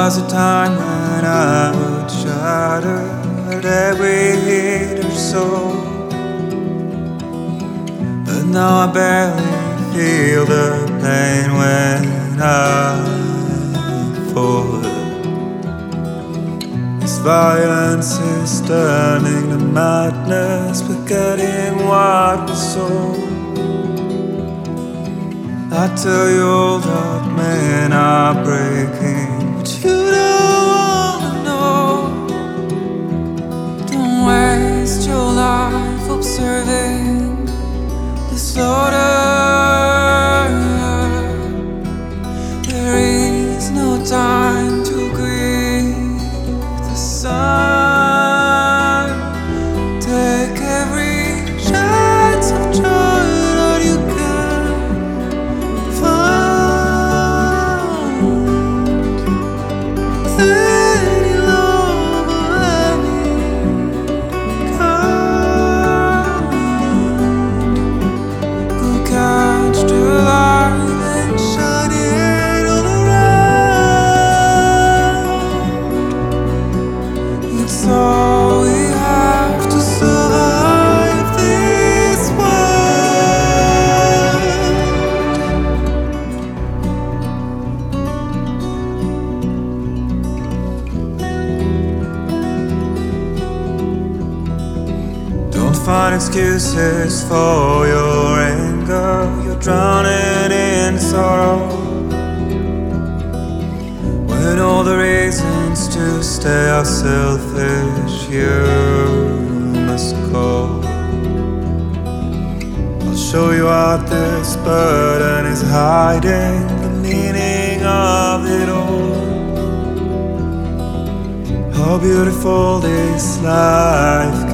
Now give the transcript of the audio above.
was a time when I would shatter every hater's soul, but now I barely feel the pain when I fall. This violence is turning to madness, forgetting what was sold. I tell you all that men are breaking, but you don't wanna know. Don't waste your life observing the slaughter. There is no time to grieve the sun. Take every chance of joy that you can find. Any love of any kind. Go catch the light and shine it all around. It's all we have to survive this world. Don't find excuses for your anger. You're drowning in sorrow, when all the reasons to stay are selfish. You must go. I'll show you what this burden is hiding, the meaning of it all. How beautiful this life